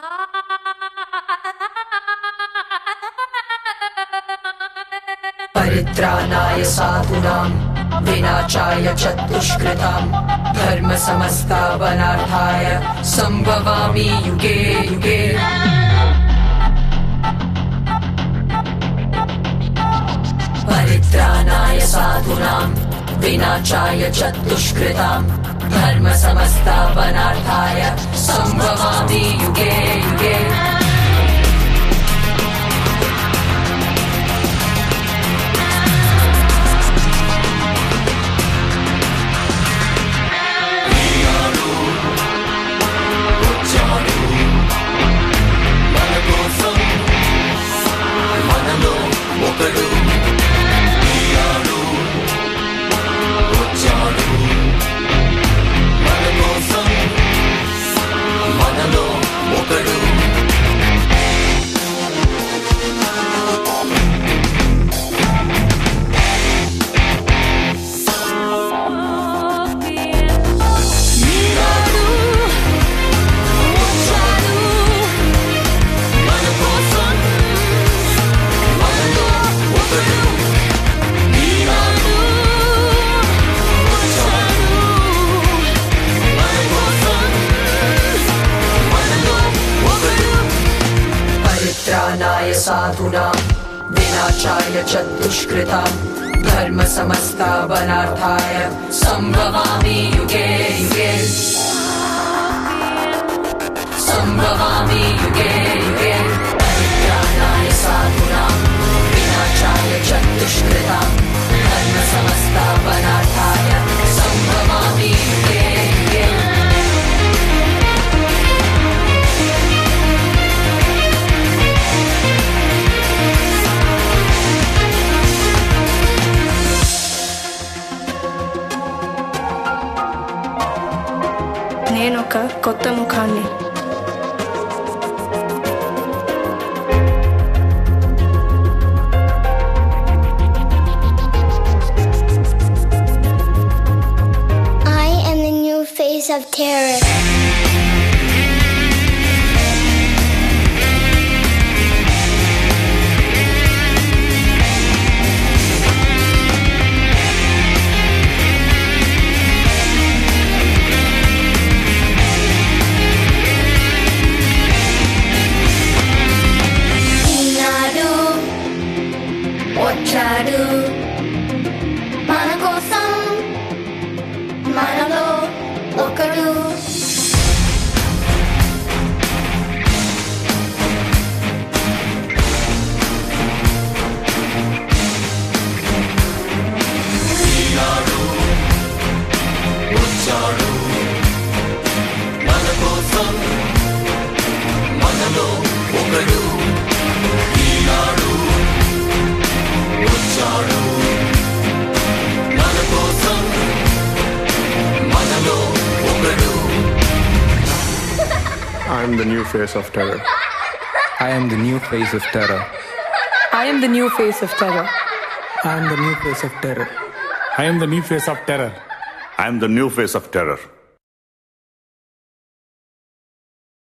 परित्राणाय साधूनां विनाशाय च दुष्कृतां धर्मसंस्थापनार्थाय संभवामि युगे युगे। परित्राणाय साधूनां विनाशाय च दुष्कृतां धर्मसंस्थापनार्थाय संभवामि युगे युगे। परित्राणाय साधूनां विनाशाय च दुष्कृतां धर्मसंस्थापनार्थाय संभवामि युगे युगे। संभवामि युगे युगे। परित्राणाय साधूनां विनाशाय च दुष्कृतां धर्मसंस्थापनार्थाय संभवामि युगे युगे। నేనొక కొత్త ముఖాన్ని. I am the new face of terror. వచ్చాడు మన కోసం, మనలో ఒకడు. వచ్చాడు మన కోసం, మనలో ఒకడు. వచ్చాడు మన కోసం, మనలో ఒకడు. I am the new face of terror. I am the new face of terror. I am the new face of terror. I am the new face of terror. I am the new face of terror. I am the new face of terror.